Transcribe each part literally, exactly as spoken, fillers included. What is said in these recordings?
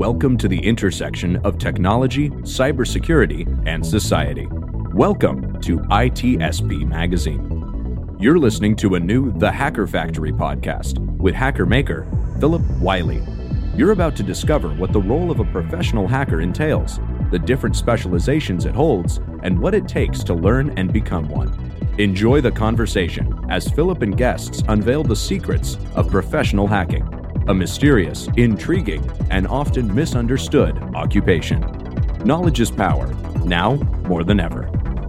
Welcome to the intersection of technology, cybersecurity, and society. Welcome to I T S P Magazine. You're listening to a new The Hacker Factory podcast with hacker maker Philip Wiley. You're about to discover what the role of a professional hacker entails, the different specializations it holds, and what it takes to learn and become one. Enjoy the conversation as Philip and guests unveil the secrets of professional hacking, a mysterious, intriguing, and often misunderstood occupation. Knowledge is power, now more than ever.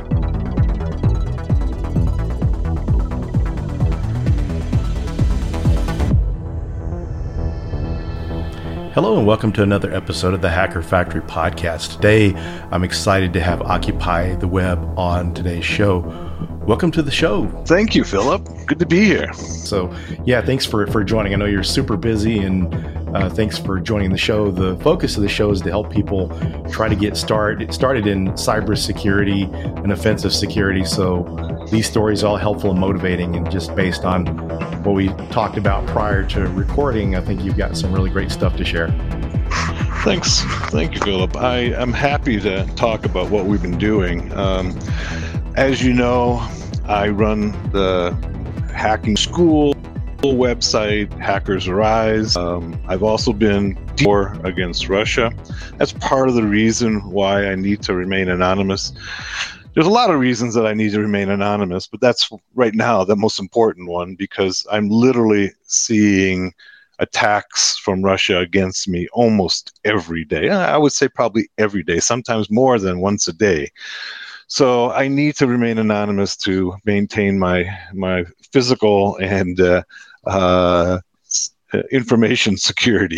Hello and welcome to another episode of the Hacker Factory podcast. Today, I'm excited to have Occupy the Web on today's show. Welcome to the show. Thank you, Philip. Good to be here. So, yeah, thanks for, for joining. I know you're super busy, and uh, thanks for joining the show. The focus of the show is to help people try to get start, started in cybersecurity and offensive security. So these stories are all helpful and motivating, and just based on what we talked about prior to recording, I think you've got some really great stuff to share. Thanks. Thank you, Philip. I am happy to talk about what we've been doing. Um, as you know, I run the hacking school website, Hackers Arise. Um, I've also been war against Russia. That's part of the reason why I need to remain anonymous. There's a lot of reasons that I need to remain anonymous, but that's right now the most important one, because I'm literally seeing attacks from Russia against me almost every day. I would say probably every day, sometimes more than once a day. So I need to remain anonymous to maintain my my physical and uh, uh, information security.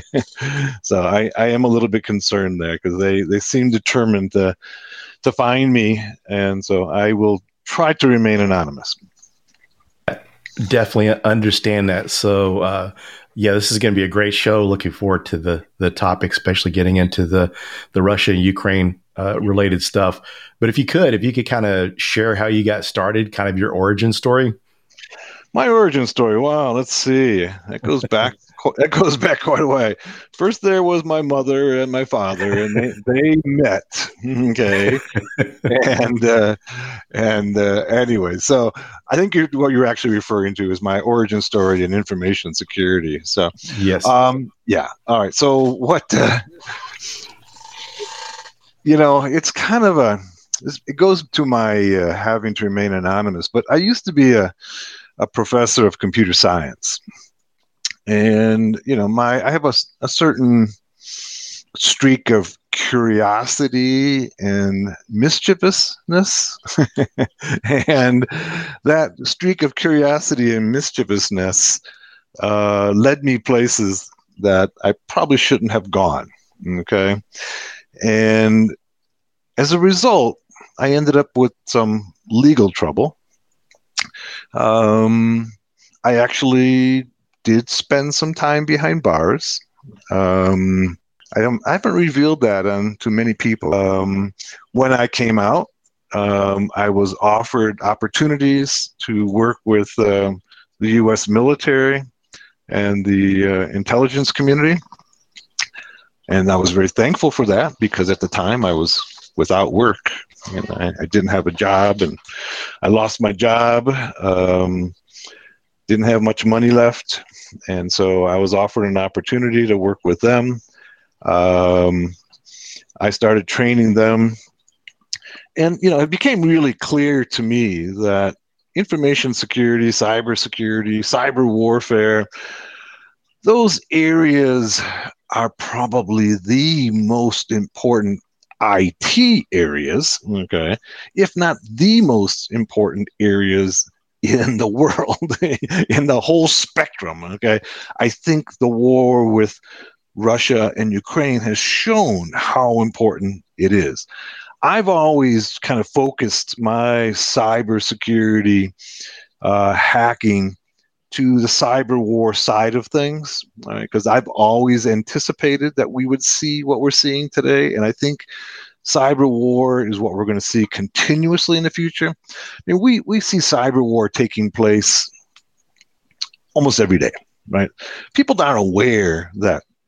So I, I am a little bit concerned there, because they, they seem determined to to find me, and so I will try to remain anonymous. Definitely understand that. So, uh, yeah, this is going to be a great show. Looking forward to the the topic, especially getting into the the Russia and Ukraine uh, related stuff. But if you could, if you could kind of share how you got started, kind of your origin story. My origin story. Wow, let's see. That goes back. That goes back quite a way. First, there was my mother and my father, and they, they met. Okay, and uh, and uh, anyway, so I think you're, what you're actually referring to is my origin story in information security. So yes, um, yeah. All right. So what? Uh, you know, it's kind of a. It goes to my uh, having to remain anonymous. But I used to be a a professor of computer science. And, you know, my I have a, a certain streak of curiosity and mischievousness. And that streak of curiosity and mischievousness uh, led me places that I probably shouldn't have gone. Okay. And as a result, I ended up with some legal trouble. Um, I actually did spend some time behind bars. Um, I don't. I haven't revealed that um, to many people. Um, when I came out, um, I was offered opportunities to work with uh, the U S military and the uh, intelligence community, and I was very thankful for that, because at the time I was without work. And I, I didn't have a job, and I lost my job. Um, didn't have much money left, and so I was offered an opportunity to work with them. Um, I started training them, and you know, it became really clear to me that information security, cyber security, cyber warfare, those areas are probably the most important I T areas, okay, if not the most important areas in the world, in the whole spectrum, okay. I think the war with Russia and Ukraine has shown how important it is. I've always kind of focused my cybersecurity uh, hacking to the cyber war side of things, because right? I've always anticipated that we would see what we're seeing today, and I think cyber war is what we're going to see continuously in the future. I mean, we, we see cyber war taking place almost every day, right? People aren't aware that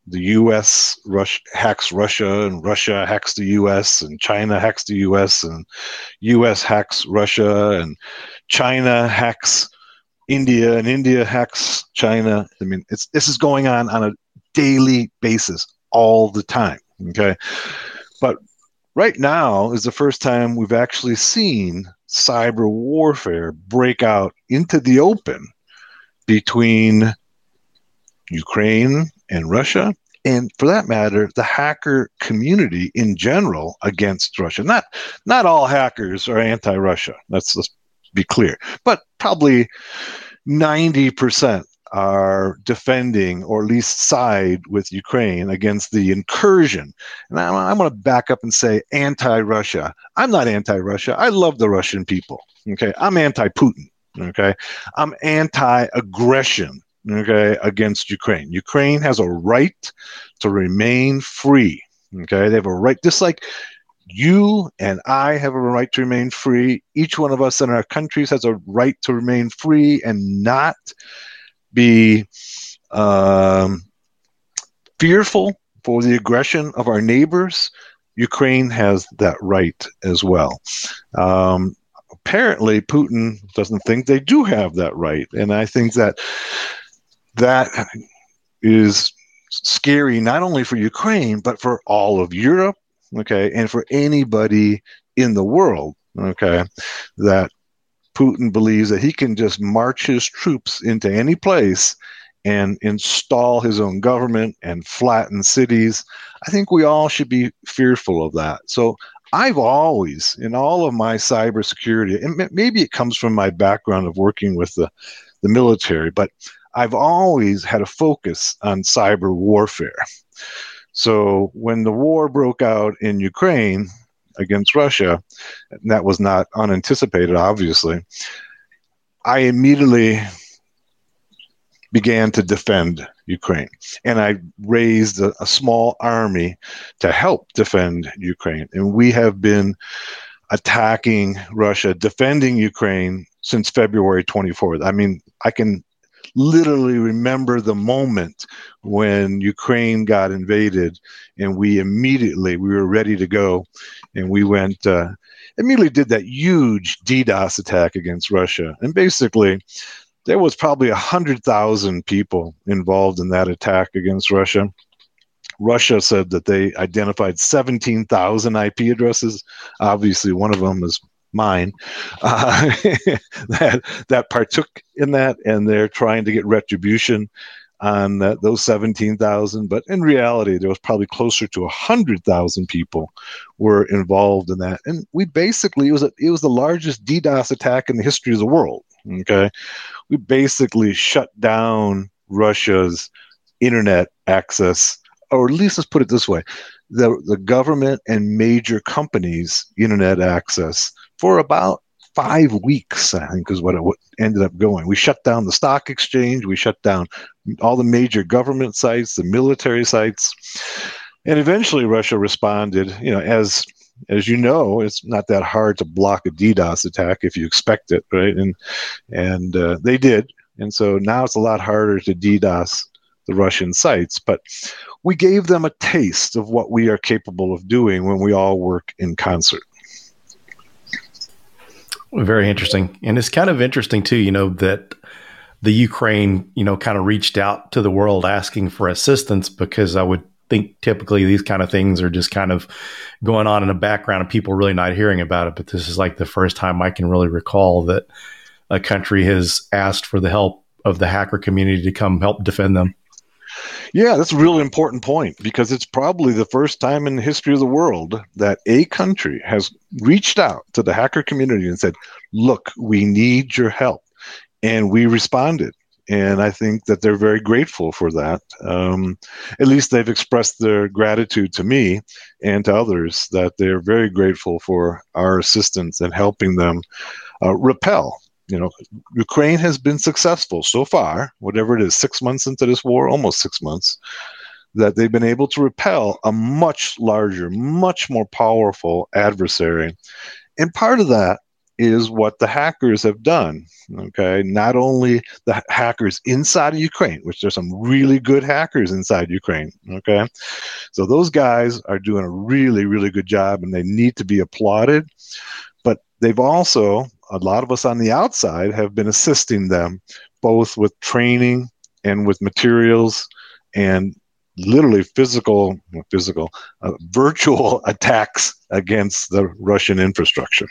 the U S Russia, hacks Russia, and Russia hacks the U S, and China hacks the U S, and U S hacks Russia, and China hacks India, and India hacks China. I mean, it's this is going on on a daily basis all the time, okay? But right now is the first time we've actually seen cyber warfare break out into the open between Ukraine and Russia, and for that matter, the hacker community in general against Russia. Not not all hackers are anti-Russia. Let's, let's be clear. But probably ninety percent are defending, or at least side with Ukraine against the incursion. And I'm, I'm going to back up and say anti-Russia. I'm not anti-Russia. I love the Russian people. Okay, I'm anti-Putin. Okay, I'm anti-aggression. Okay, against Ukraine. Ukraine has a right to remain free. Okay, they have a right, just like you and I have a right to remain free. Each one of us in our countries has a right to remain free and not be um, fearful for the aggression of our neighbors. Ukraine has that right as well. Um, apparently, Putin doesn't think they do have that right, and I think that that is scary not only for Ukraine, but for all of Europe, okay, and for anybody in the world, okay, that Putin believes that he can just march his troops into any place and install his own government and flatten cities. I think we all should be fearful of that. So I've always, in all of my cybersecurity, and maybe it comes from my background of working with the, the military, but I've always had a focus on cyber warfare. So when the war broke out in Ukraine against Russia, and that was not unanticipated, obviously, I immediately began to defend Ukraine. And I raised a, a small army to help defend Ukraine. And we have been attacking Russia, defending Ukraine since February twenty-fourth. I mean, I can literally remember the moment when Ukraine got invaded, and we immediately, we were ready to go, and we went, uh, immediately did that huge DDoS attack against Russia. And basically, there was probably one hundred thousand people involved in that attack against Russia. Russia said that they identified seventeen thousand I P addresses. Obviously, one of them is mine, uh, that that partook in that, and they're trying to get retribution on that, those seventeen thousand. But in reality, there was probably closer to one hundred thousand people were involved in that. And we basically, it was, a, it was the largest DDoS attack in the history of the world, okay? We basically shut down Russia's internet access, or at least let's put it this way, the, the government and major companies' internet access for about five weeks, I think is what it ended up going. We shut down the stock exchange. We shut down all the major government sites, the military sites. And eventually Russia responded, you know, as as you know, it's not that hard to block a DDoS attack if you expect it, right? And and uh, they did. And so now it's a lot harder to DDoS the Russian sites. But we gave them a taste of what we are capable of doing when we all work in concert. Very interesting. And it's kind of interesting, too, you know, that the Ukraine, you know, kind of reached out to the world asking for assistance, because I would think typically these kind of things are just kind of going on in the background and people really not hearing about it. But this is like the first time I can really recall that a country has asked for the help of the hacker community to come help defend them. Yeah, that's a really important point, because it's probably the first time in the history of the world that a country has reached out to the hacker community and said, look, we need your help. And we responded. And I think that they're very grateful for that. Um, at least they've expressed their gratitude to me and to others, that they're very grateful for our assistance in helping them uh, repel. You know, Ukraine has been successful so far, whatever it is, six months into this war, almost six months, that they've been able to repel a much larger, much more powerful adversary. And part of that is what the hackers have done. Okay, not only the ha- hackers inside of Ukraine, which there's some really good hackers inside Ukraine. Okay, so those guys are doing a really, really good job, and they need to be applauded. But they've also, a lot of us on the outside have been assisting them both with training and with materials and literally physical, physical, uh, virtual attacks against the Russian infrastructure.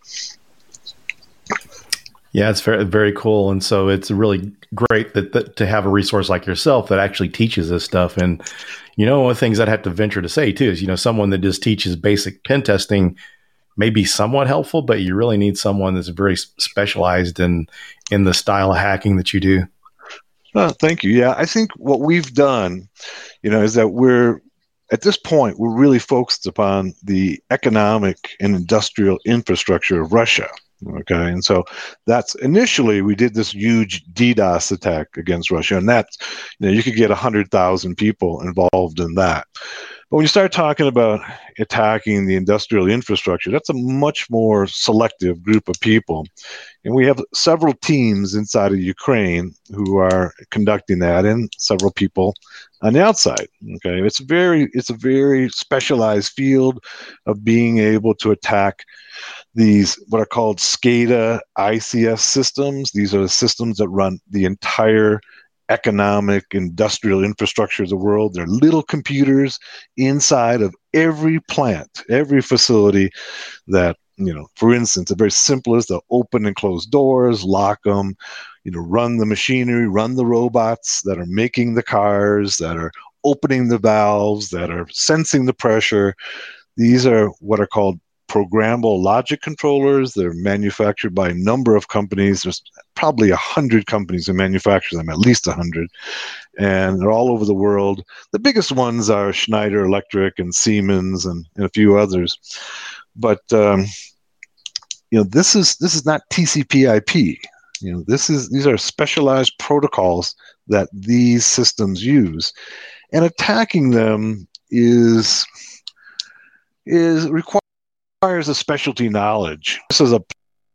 Yeah, it's very, very cool. And so it's really great that, that to have a resource like yourself that actually teaches this stuff. And, you know, one of the things I'd have to venture to say too is, you know, someone that just teaches basic pen testing may be somewhat helpful, but you really need someone that's very specialized in, in the style of hacking that you do. Oh, thank you. Yeah, I think what we've done, you know, is that we're, at this point, we're really focused upon the economic and industrial infrastructure of Russia. Okay, and so that's initially we did this huge DDoS attack against Russia, and that, you know, you could get a hundred thousand people involved in that. But when you start talking about attacking the industrial infrastructure, that's a much more selective group of people, and we have several teams inside of Ukraine who are conducting that, and several people on the outside. Okay, it's very it's a very specialized field of being able to attack these what are called SCADA I C S systems. These are the systems that run the entire economic, industrial infrastructure of the world. They're little computers inside of every plant, every facility that, you know, for instance, the very simplest, they'll open and close doors, lock them, you know, run the machinery, run the robots that are making the cars, that are opening the valves, that are sensing the pressure. These are what are called programmable logic controllers. They're manufactured by a number of companies. There's probably a hundred companies that manufacture them, at least a hundred, and they're all over the world. The biggest ones are Schneider Electric and Siemens and, and a few others. But um, you know, this is this is not T C P I P. You know, this is these are specialized protocols that these systems use, and attacking them is is required. requires a specialty knowledge. This is a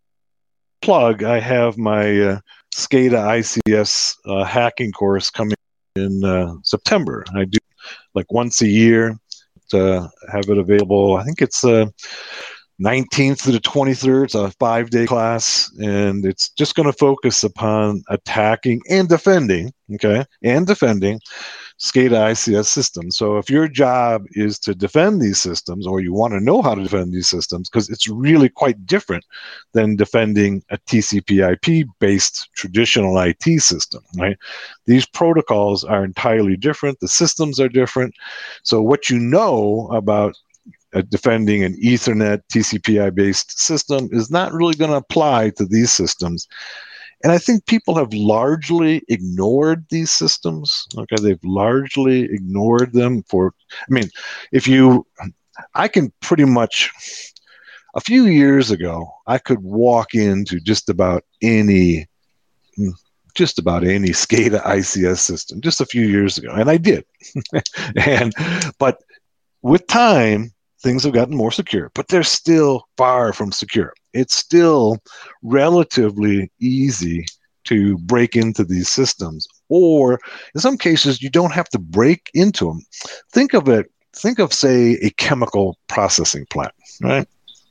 plug. I have my uh, SCADA I C S uh, hacking course coming in uh, September. I do like once a year to have it available. I think it's uh, nineteenth to the twenty-third. It's a five-day class, and it's just going to focus upon attacking and defending, okay, and defending SCADA I C S systems. So if your job is to defend these systems, or you want to know how to defend these systems, because it's really quite different than defending a T C P I P-based traditional I T system, right? These protocols are entirely different. The systems are different. So what you know about uh, defending an Ethernet T C P I-based system is not really going to apply to these systems. And I think people have largely ignored these systems. Okay, they've largely ignored them for, I mean, if you, I can pretty much, a few years ago, I could walk into just about any, just about any SCADA I C S system, just a few years ago, and I did. and, but with time, things have gotten more secure, but they're still far from secure. It's still relatively easy to break into these systems, or in some cases, you don't have to break into them. Think of it, think of, say, a chemical processing plant, right?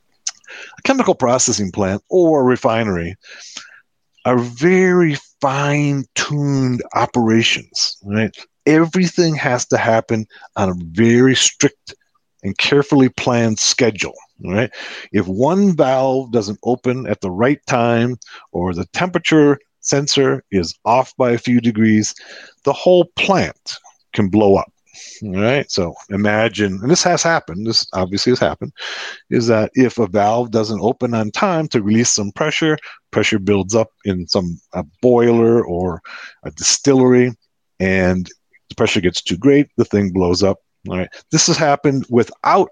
A chemical processing plant or a refinery are very fine-tuned operations, right? Everything has to happen on a very strict and carefully planned schedule, right? If one valve doesn't open at the right time, or the temperature sensor is off by a few degrees, the whole plant can blow up, right? So imagine, and this has happened, this obviously has happened, is that if a valve doesn't open on time to release some pressure, pressure builds up in some a boiler or a distillery, and the pressure gets too great, the thing blows up. All right. This has happened without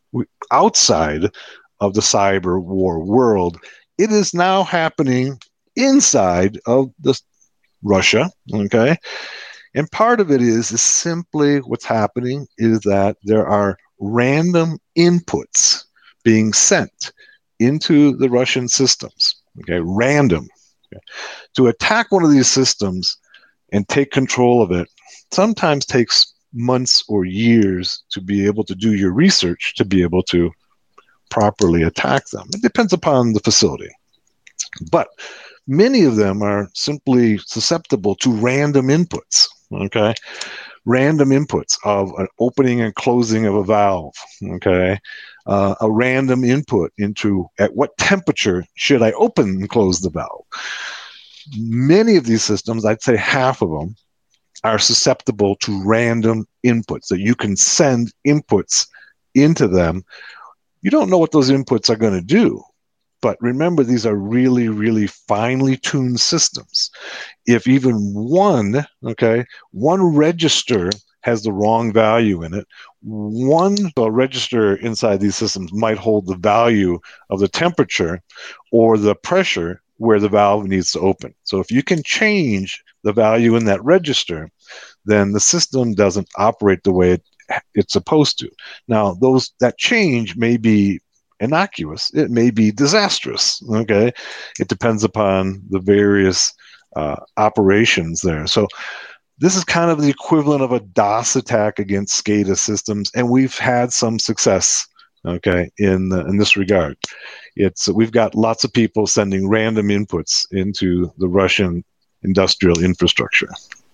outside of the cyber war world. It is now happening inside of the Russia. Okay. And part of it is, is simply what's happening is that there are random inputs being sent into the Russian systems, okay, random. Okay. To attack one of these systems and take control of it sometimes takes months or years to be able to do your research to be able to properly attack them. It depends upon the facility. But many of them are simply susceptible to random inputs, okay? Random inputs of an opening and closing of a valve, okay? Uh, a random input into at what temperature should I open and close the valve. Many of these systems, I'd say half of them, are susceptible to random inputs, that you can send inputs into them. You don't know what those inputs are going to do. But remember, these are really, really finely tuned systems. If even one, okay, one register has the wrong value in it, one uh, register inside these systems might hold the value of the temperature or the pressure where the valve needs to open. So if you can change the value in that register, then the system doesn't operate the way it, it's supposed to. Now, those that change may be innocuous. It may be disastrous, okay? It depends upon the various uh, operations there. So this is kind of the equivalent of a DOS attack against SCADA systems, and we've had some success, okay, in uh, in this regard. It's we've got lots of people sending random inputs into the Russian industrial infrastructure.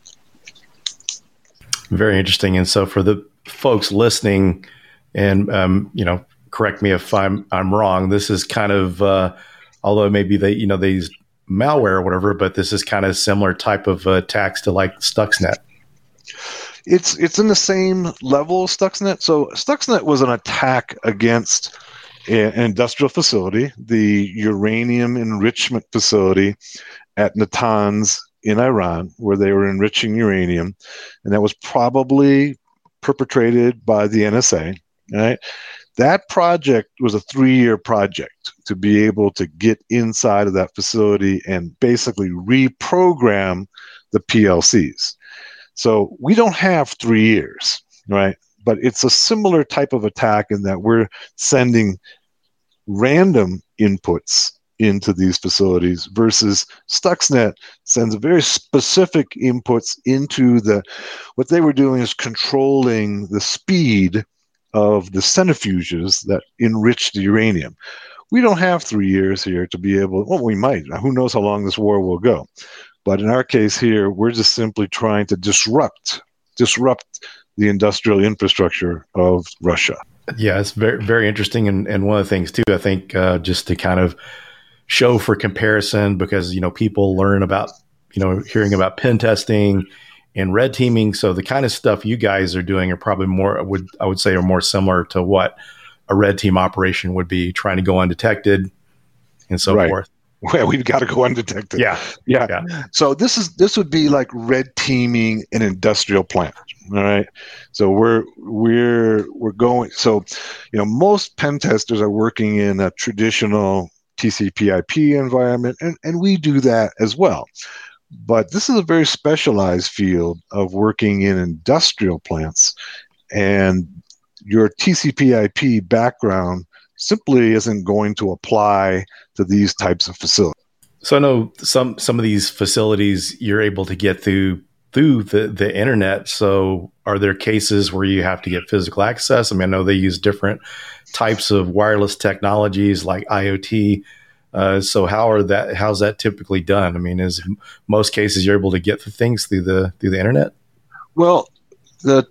Very interesting. And so for the folks listening, and um, you know, correct me if I'm I'm wrong, this is kind of uh, although maybe they you know they use malware or whatever, but this is kind of similar type of uh, attacks to like Stuxnet. It's it's in the same level of Stuxnet. So Stuxnet was an attack against an industrial facility, the uranium enrichment facility at Natanz in Iran, where they were enriching uranium, and that was probably perpetrated by the N S A. Right, that project was a three-year project to be able to get inside of that facility and basically reprogram the P L Cs. So we don't have three years, right? But it's a similar type of attack in that we're sending random inputs into these facilities versus Stuxnet sends very specific inputs into the, what they were doing is controlling the speed of the centrifuges that enrich the uranium. We don't have three years here to be able, well, we might. Who knows how long this war will go. But in our case here, we're just simply trying to disrupt, disrupt the industrial infrastructure of Russia. Yeah, it's very, very interesting. And, and one of the things, too, I think, uh, just to kind of show for comparison, because, you know, people learn about, you know, hearing about pen testing and red teaming. So the kind of stuff you guys are doing are probably more, would I would say, are more similar to what a red team operation would be, trying to go undetected and so right. forth. Well, we've got to go undetected. Yeah. yeah. Yeah. So this is this would be like red teaming an industrial plant. All right. So we're we're we're going. So, you know, most pen testers are working in a traditional T C P I P environment, and, and we do that as well. But this is a very specialized field of working in industrial plants, and your T C P I P background simply isn't going to apply to these types of facilities. So I know some some of these facilities you're able to get through through the, the internet. So are there cases where you have to get physical access? I mean, I know they use different types of wireless technologies like IoT. Uh, so how are that? How's that typically done? I mean, is most cases you're able to get the things through the through the internet? Well, the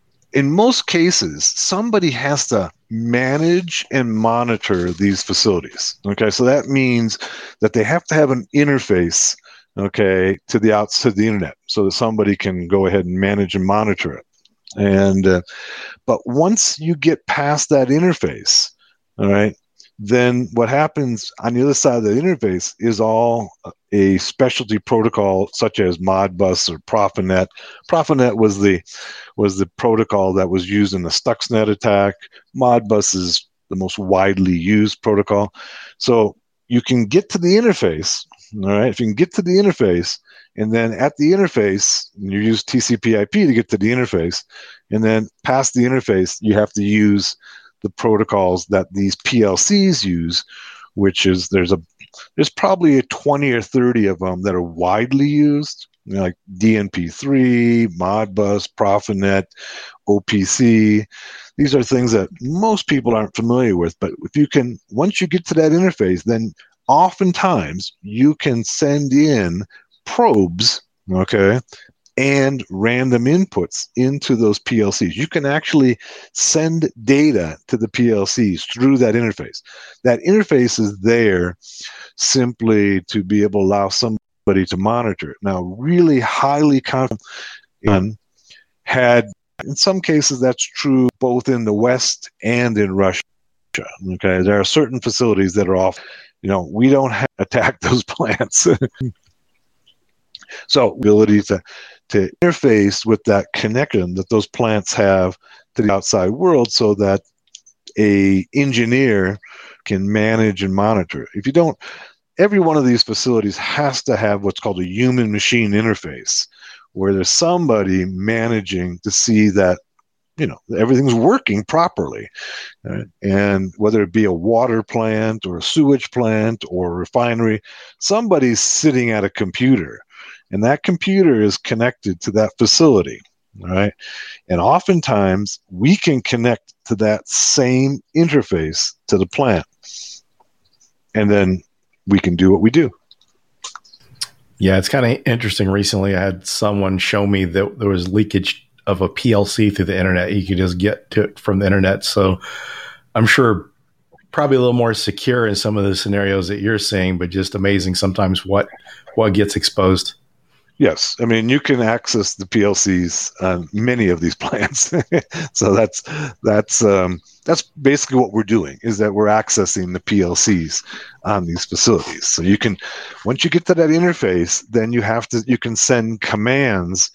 in most cases, somebody has to manage and monitor these facilities. Okay, so that means that they have to have an interface, okay, to the outs to the internet, so that somebody can go ahead and manage and monitor it. And uh, but once you get past that interface, all right, then what happens on the other side of the interface is all a specialty protocol such as Modbus or Profinet. Profinet was the was the protocol that was used in the Stuxnet attack. Modbus is the most widely used protocol. So you can get to the interface, all right? If you can get to the interface, and then at the interface, you use T C P I P to get to the interface, and then past the interface, you have to use the protocols that these P L Cs use, which is there's a there's probably a twenty or thirty of them that are widely used, you know, like D N P three, Modbus, Profinet, O P C. These are things that most people aren't familiar with, but if you can, once you get to that interface, then oftentimes you can send in probes, okay, and random inputs into those P L Cs. You can actually send data to the P L Cs through that interface. That interface is there simply to be able to allow somebody to monitor it. Now, really highly confident had, in some cases, that's true both in the West and in Russia. Okay, there are certain facilities that are off. You know, we don't have to attack those plants. So, ability to to interface with that connection that those plants have to the outside world, so that a engineer can manage and monitor it. If you don't, every one of these facilities has to have what's called a human-machine interface, where there's somebody managing to see that, you know, everything's working properly. Right? And whether it be a water plant or a sewage plant or a refinery, somebody's sitting at a computer, and that computer is connected to that facility. Right? And oftentimes we can connect to that same interface to the plant, and then we can do what we do. Yeah, it's kind of interesting. Recently, I had someone show me that there was leakage of a P L C through the internet. You could just get to it from the internet. So I'm sure probably a little more secure in some of the scenarios that you're seeing, but just amazing sometimes what what gets exposed. Yes, I mean, you can access the P L Cs on many of these plants. So that's that's um, that's basically what we're doing, is that we're accessing the P L Cs on these facilities. So you can, once you get to that interface, then you have to you can send commands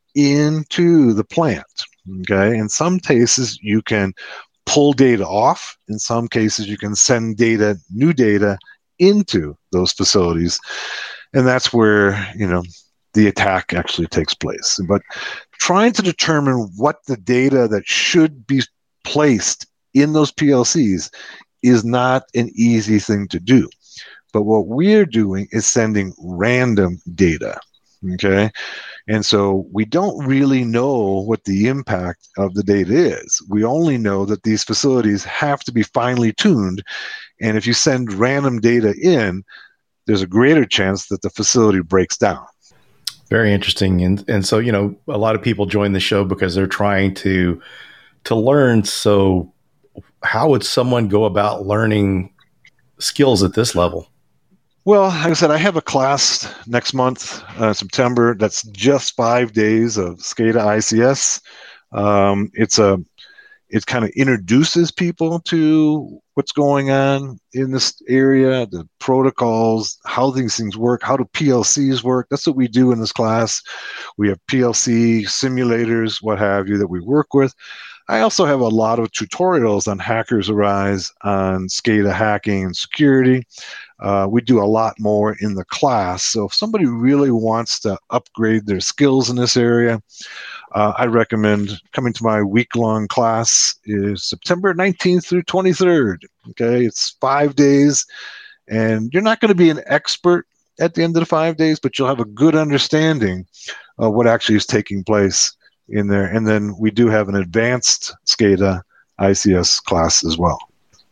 into the plant. Okay, in some cases you can pull data off. In some cases you can send data, new data, into those facilities, and that's where, you know, the attack actually takes place. But trying to determine what the data that should be placed in those P L Cs is not an easy thing to do. But what we're doing is sending random data, okay? And so we don't really know what the impact of the data is. We only know that these facilities have to be finely tuned, and if you send random data in, there's a greater chance that the facility breaks down. Very interesting. And and so, you know, a lot of people join the show because they're trying to to learn. So how would someone go about learning skills at this level? Well, like I said, I have a class next month, uh, September, that's just five days of SCADA I C S. Um, it's a it kind of introduces people to what's going on in this area, the protocols, how these things work, how do P L Cs work. That's what we do in this class. We have P L C simulators, what have you, that we work with. I also have a lot of tutorials on Hackers Arise, on SCADA hacking and security. Uh, we do a lot more in the class. So if somebody really wants to upgrade their skills in this area, Uh, I recommend coming to my week-long class. Is September nineteenth through twenty-third. Okay, it's five days, and you're not going to be an expert at the end of the five days, but you'll have a good understanding of what actually is taking place in there. And then we do have an advanced SCADA I C S class as well.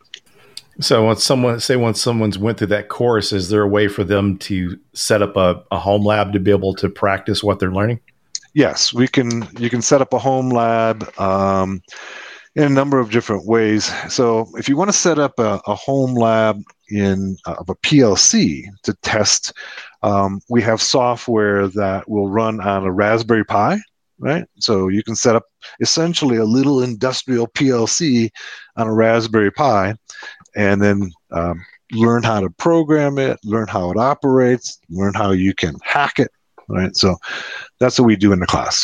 So once someone, say once someone's went through that course, is there a way for them to set up a, a home lab to be able to practice what they're learning? Yes, we can. You can set up a home lab um, in a number of different ways. So if you want to set up a, a home lab in uh, of a P L C to test, um, we have software that will run on a Raspberry Pi, right? So you can set up essentially a little industrial P L C on a Raspberry Pi, and then um, learn how to program it, learn how it operates, learn how you can hack it. Right, so that's what we do in the class.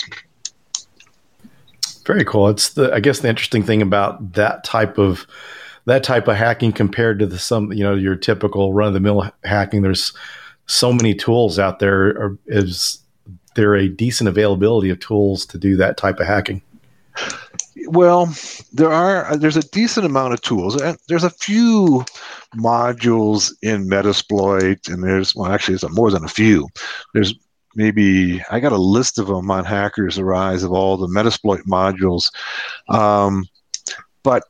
Very cool. It's the, I guess, the interesting thing about that type of that type of hacking compared to the some, you know, your typical run of the mill hacking. There's so many tools out there. Or is there a decent availability of tools to do that type of hacking? well, there are there's a decent amount of tools. There's a few modules in Metasploit, and there's well, actually, it's more than a few. There's maybe I got a list of them on Hackers Arise of all the Metasploit modules, um, but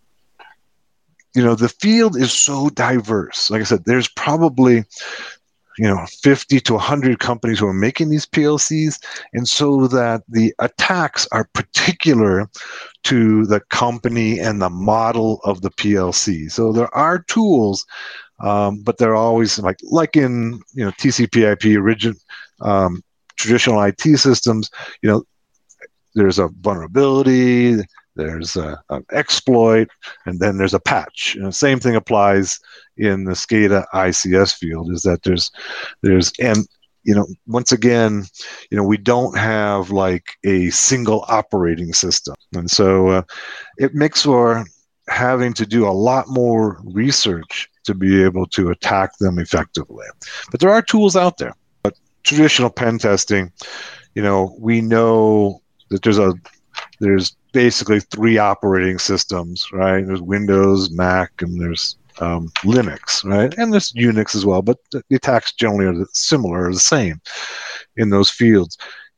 you know the field is so diverse. Like I said, there's probably you know, fifty to one hundred companies who are making these P L Cs, and so that the attacks are particular to the company and the model of the P L C. So there are tools, um, but they're always like like in you know T C P/I P, origin, um, traditional I T systems. You know, there's a vulnerability, there's a, an exploit, and then there's a patch. And the same thing applies in the SCADA I C S field, is that there's there's and you know once again you know we don't have like a single operating system, and so uh, it makes for having to do a lot more research to be able to attack them effectively. But there are tools out there. But traditional pen testing, you know we know that there's a there's basically three operating systems, right? There's Windows, Mac, and there's um, Linux, right? And there's Unix as well, but the attacks generally are similar, or the same in those fields.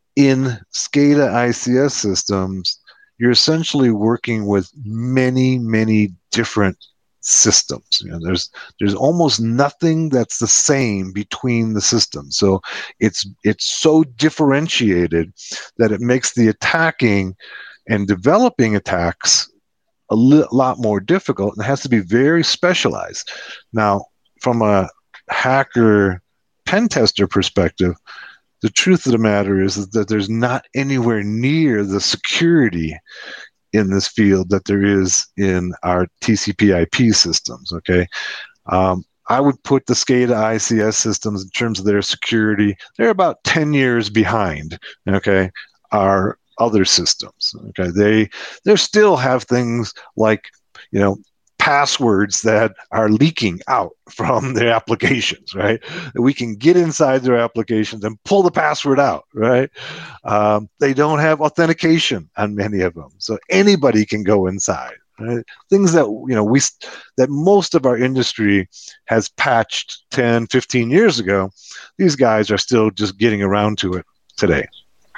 In SCADA I C S systems, you're essentially working with many, many different systems. You know, there's there's almost nothing that's the same between the systems. So it's it's so differentiated that it makes the attacking and developing attacks a li- lot more difficult, and it has to be very specialized. Now, from a hacker pen tester perspective, the truth of the matter is, is that there's not anywhere near the security in this field that there is in our T C P/I P systems. Okay, um, I would put the SCADA I C S systems in terms of their security, they're about ten years behind. Okay, our other systems. Okay, they they still have things like you know passwords that are leaking out from their applications, right? We can get inside their applications and pull the password out, right? Um, they don't have authentication on many of them, so anybody can go inside. Right? Things that you know we that most of our industry has patched ten, fifteen years ago, these guys are still just getting around to it today.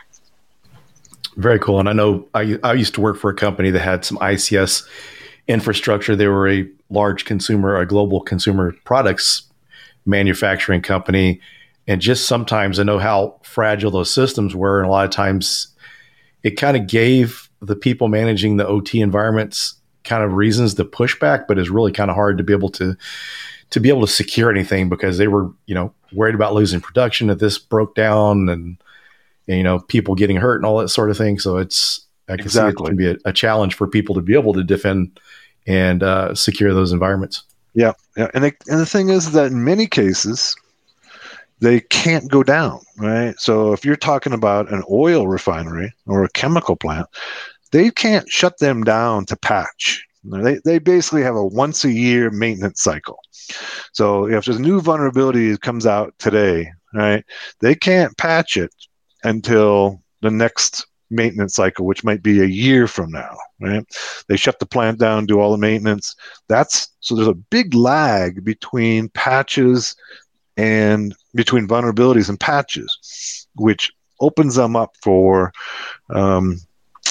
Very cool. And I know I, I used to work for a company that had some I C S infrastructure. They were a large consumer, a global consumer products manufacturing company. And just sometimes I know how fragile those systems were. And a lot of times it kind of gave the people managing the O T environments kind of reasons to push back, but it's really kind of hard to be able to to be able to secure anything because they were, you know, worried about losing production if this broke down and And, you know, people getting hurt and all that sort of thing. So it's, I can exactly. see it can be a, a challenge for people to be able to defend and uh, secure those environments. Yeah. yeah. And, they, and the thing is that in many cases, they can't go down, right? So if you're talking about an oil refinery or a chemical plant, they can't shut them down to patch. They, they basically have a once a year maintenance cycle. So if there's a new vulnerability that comes out today, right, they can't patch it until the next maintenance cycle, which might be a year from now, right? They shut the plant down, do all the maintenance. That's so there's a big lag between patches and between vulnerabilities and patches, which opens them up for um,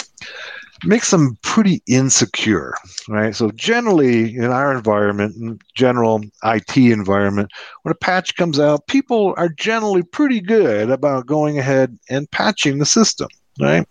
makes them pretty insecure, right? So generally in our environment, in general I T environment, when a patch comes out, people are generally pretty good about going ahead and patching the system, right?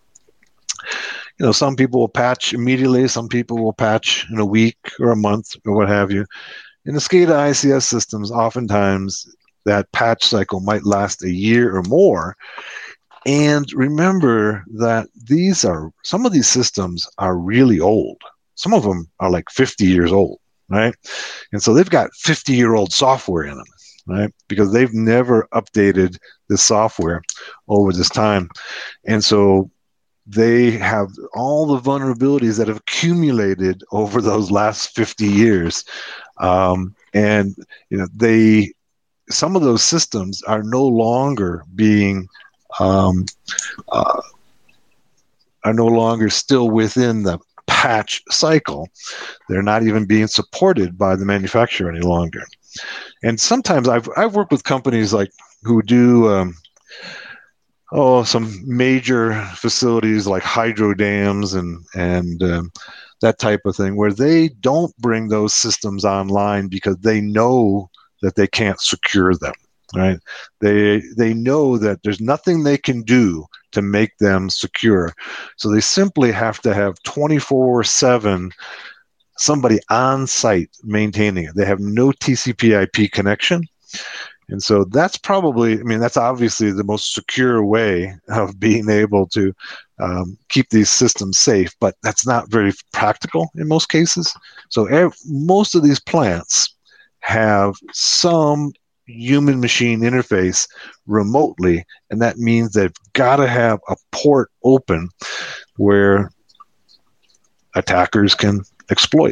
You know, some people will patch immediately, some people will patch in a week or a month or what have you. In the SCADA I C S systems, oftentimes that patch cycle might last a year or more. And remember that these are, some of these systems are really old. Some of them are like fifty years old, right? And so they've got fifty year old software in them, right? Because they've never updated the software over this time. And so they have all the vulnerabilities that have accumulated over those last fifty years. Um, and, you know, they, some of those systems are no longer being Um, uh, are no longer still within the patch cycle. They're not even being supported by the manufacturer any longer. And sometimes I've I've worked with companies like who do um, oh some major facilities like hydro dams and and um, that type of thing, where they don't bring those systems online because they know that they can't secure them. Right? They they know that there's nothing they can do to make them secure. So they simply have to have twenty-four seven somebody on site maintaining it. They have no T C P I P connection. And so that's probably, I mean, that's obviously the most secure way of being able to um, keep these systems safe, but that's not very practical in most cases. So ev- most of these plants have some human machine interface remotely, and that means they've got to have a port open where attackers can exploit.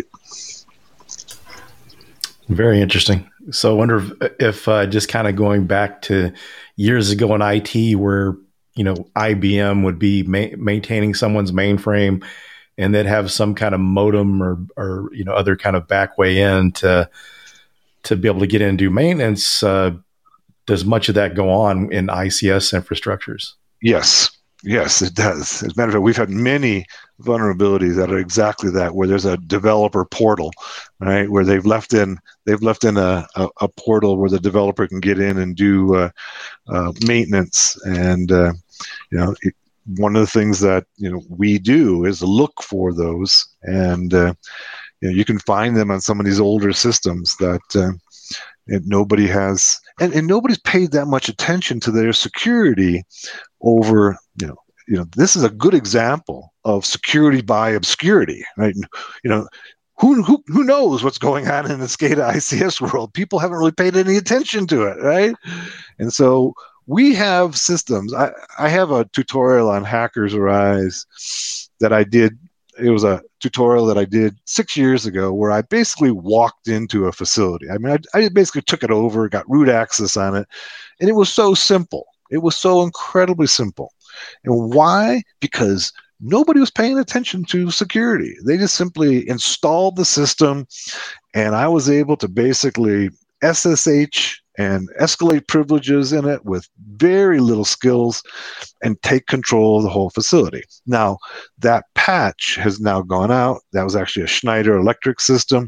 Very interesting. So I wonder if, if uh, just kind of going back to years ago in I T, where, you know, I B M would be ma- maintaining someone's mainframe, and they'd have some kind of modem or, or, you know, other kind of back way in to, to be able to get in and do maintenance. Uh, does much of that go on in I C S infrastructures? Yes. Yes, it does. As a matter of fact, we've had many vulnerabilities that are exactly that, where there's a developer portal, right, where they've left in they've left in a, a, a portal where the developer can get in and do uh, uh, maintenance. And uh, you know, it, one of the things that you know we do is look for those, and uh, you know, you can find them on some of these older systems that uh, and nobody has, and, and nobody's paid that much attention to their security over, you know, you know, this is a good example of security by obscurity, right? You know, who who who knows what's going on in the SCADA I C S world? People haven't really paid any attention to it, right? And so we have systems. I, I have a tutorial on Hackers Arise that I did. It was a tutorial that I did six years ago where I basically walked into a facility. I mean, I, I basically took it over, got root access on it, and it was so simple. It was so incredibly simple. And why? Because nobody was paying attention to security. They just simply installed the system, and I was able to basically S S H and escalate privileges in it with very little skills and take control of the whole facility. Now, that patch has now gone out. That was actually a Schneider Electric system.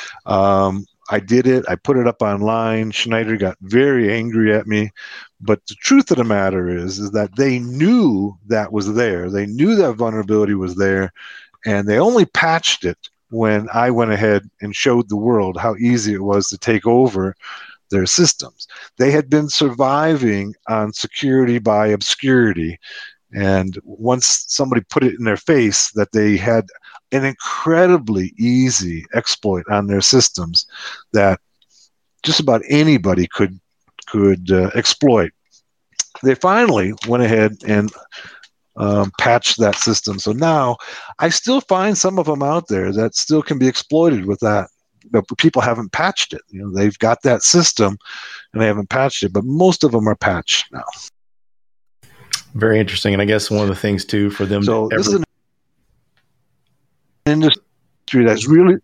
Um, I did it. I put it up online. Schneider got very angry at me. But the truth of the matter is, is that they knew that was there. They knew that vulnerability was there, and they only patched it when I went ahead and showed the world how easy it was to take over their systems. They had been surviving on security by obscurity, and once somebody put it in their face that they had an incredibly easy exploit on their systems that just about anybody could could uh, exploit, they finally went ahead and um, patched that system. So now I still find some of them out there that still can be exploited with that. But people haven't patched it. You know, they've got that system and they haven't patched it, but most of them are patched now. Very interesting. And I guess one of the things too for them. So to this ever- is an industry that's really,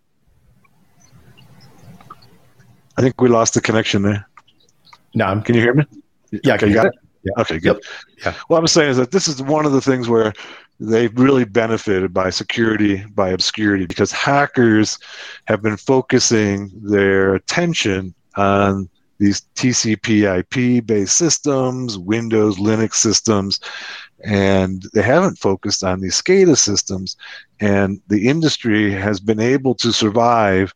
I think we lost the connection there. No, I'm, Can you hear me? yeah, Okay, you got it? Yeah. Okay, good. Yep. Yeah. What I'm saying is that this is one of the things where they've really benefited by security by obscurity, because hackers have been focusing their attention on these T C P I P based systems, Windows, Linux systems, and they haven't focused on these SCADA systems. And the industry has been able to survive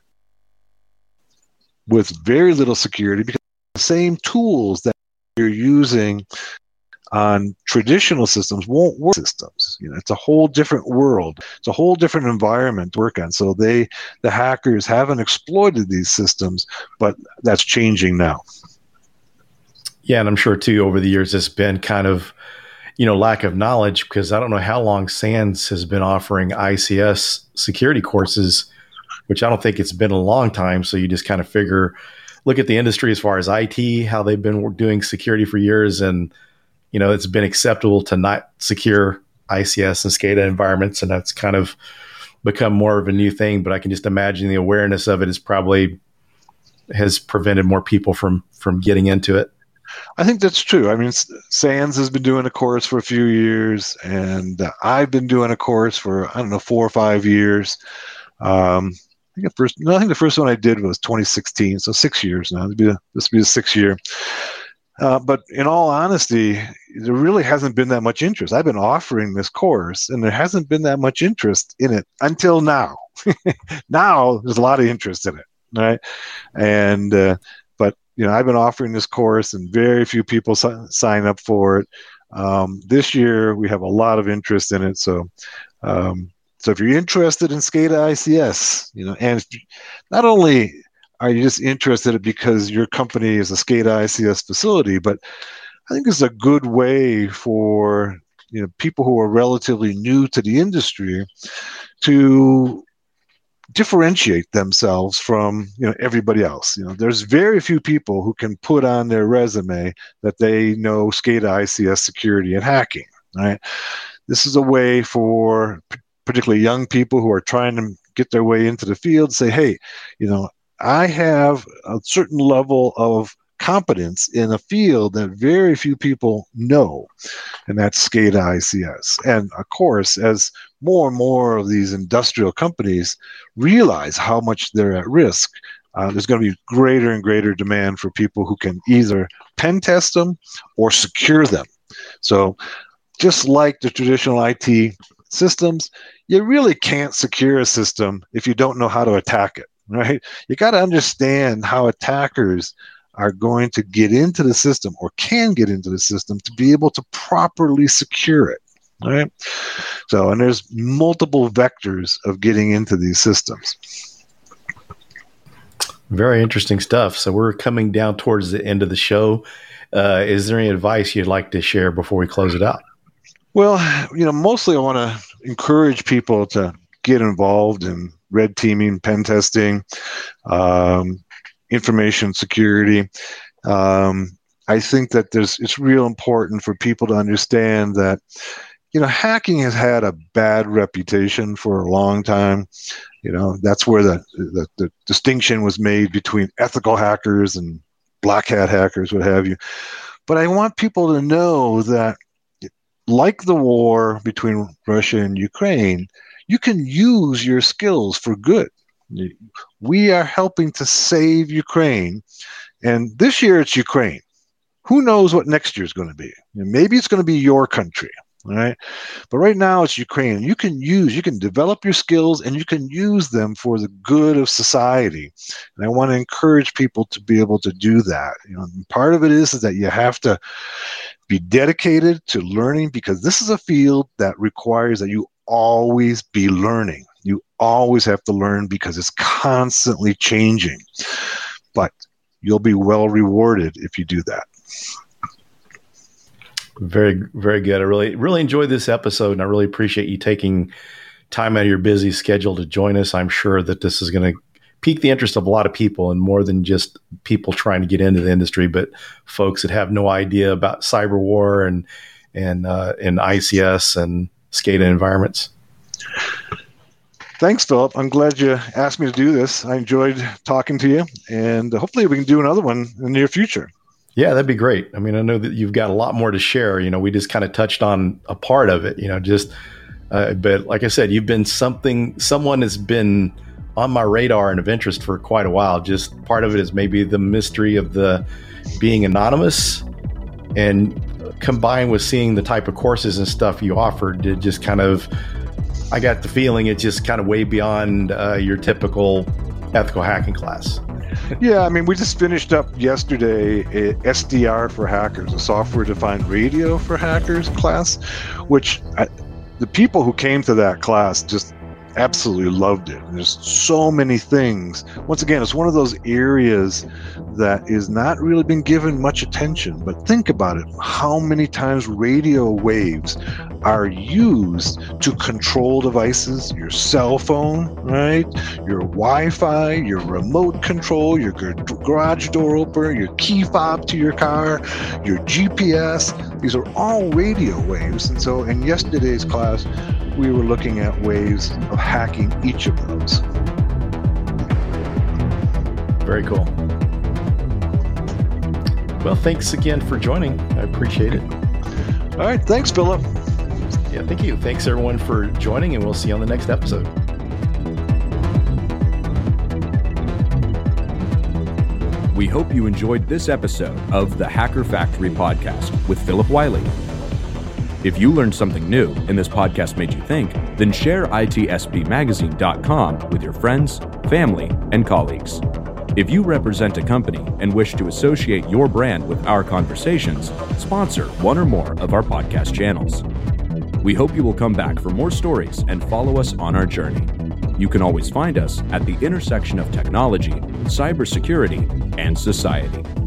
with very little security because the same tools that you're using on traditional systems won't work systems. You know, it's a whole different world. It's a whole different environment to work on. So they, the hackers haven't exploited these systems, but that's changing now. Yeah, and I'm sure too over the years it's been kind of, you know, lack of knowledge, because I don't know how long SANS has been offering I C S security courses, which I don't think it's been a long time. So you just kind of figure, look at the industry as far as I T, how they've been doing security for years, and you know, it's been acceptable to not secure I C S and SCADA environments, and that's kind of become more of a new thing, but I can just imagine the awareness of it is probably has prevented more people from from getting into it. I think that's true. I mean, Sands has been doing a course for a few years, and uh, I've been doing a course for, I don't know, four or five years. Um, I think the first, no, I think the first one I did was twenty sixteen, so six years now. This will be the, this will be the sixth year. Uh, but in all honesty, there really hasn't been that much interest. I've been offering this course, and there hasn't been that much interest in it until now. Now there's a lot of interest in it, right? And uh, but you know, I've been offering this course, and very few people si- sign up for it. Um, this year, we have a lot of interest in it. So, um, so if you're interested in SCADA I C S, you know, and if, not only are you just interested because your company is a SCADA I C S facility, but I think it's a good way for, you know, people who are relatively new to the industry to differentiate themselves from, you know, everybody else. You know, there's very few people who can put on their resume that they know SCADA I C S security and hacking, right? This is a way for p- particularly young people who are trying to get their way into the field, say, hey, you know, I have a certain level of competence in a field that very few people know, and that's SCADA I C S. And of course, as more and more of these industrial companies realize how much they're at risk, uh, there's going to be greater and greater demand for people who can either pen test them or secure them. So just like the traditional I T systems, you really can't secure a system if you don't know how to attack it, right? You got to understand how attackers are going to get into the system or can get into the system to be able to properly secure it, right? So, and there's multiple vectors of getting into these systems. Very interesting stuff. So we're coming down towards the end of the show. Uh, is there any advice you'd like to share before we close it out? Well, you know, mostly I want to encourage people to get involved in red teaming, pen testing, um, information security. Um, I think that there's it's real important for people to understand that, you know, hacking has had a bad reputation for a long time. You know, that's where the, the, the distinction was made between ethical hackers and black hat hackers, what have you. But I want people to know that, like the war between Russia and Ukraine, you can use your skills for good. We are helping to save Ukraine. And this year it's Ukraine. Who knows what next year is going to be? Maybe it's going to be your country, right? But right now it's Ukraine. You can use, you can develop your skills and you can use them for the good of society. And I want to encourage people to be able to do that. You know, part of it is, is that you have to be dedicated to learning, because this is a field that requires that you always be learning. You always have to learn because it's constantly changing. But you'll be well rewarded if you do that. Very, very good. I really, really enjoyed this episode, and I really appreciate you taking time out of your busy schedule to join us. I'm sure that this is going to pique the interest of a lot of people, and more than just people trying to get into the industry, but folks that have no idea about cyber war and and uh, and I C S and SCADA environments. Thanks, Philip. I'm glad you asked me to do this. I enjoyed talking to you, and hopefully we can do another one in the near future. Yeah, that'd be great. I mean, I know that you've got a lot more to share. You know, we just kind of touched on a part of it, you know, just, uh, but like I said, you've been something, someone has been on my radar and of interest for quite a while. Just part of it is maybe the mystery of the being anonymous, and combined with seeing the type of courses and stuff you offered, it just kind of, I got the feeling it's just kind of way beyond uh, your typical ethical hacking class. Yeah, I mean, we just finished up yesterday a S D R for hackers, a software-defined radio for hackers class, which I, the people who came to that class just absolutely loved it. There's so many things. Once again, it's one of those areas that is not really been given much attention, but think about it. How many times radio waves are used to control devices, your cell phone, right? Your Wi-Fi, your remote control, your garage door opener, your key fob to your car, your G P S. These are all radio waves. And so in yesterday's class, we were looking at ways of hacking each of those. Very cool. Well, thanks again for joining. I appreciate it. All right. Thanks, Philip. Yeah, thank you. Thanks, everyone, for joining, and we'll see you on the next episode. We hope you enjoyed this episode of the Hacker Factory podcast with Philip Wiley. If you learned something new and this podcast made you think, then share I T S P magazine dot com with your friends, family, and colleagues. If you represent a company and wish to associate your brand with our conversations, sponsor one or more of our podcast channels. We hope you will come back for more stories and follow us on our journey. You can always find us at the intersection of technology, cybersecurity, and society.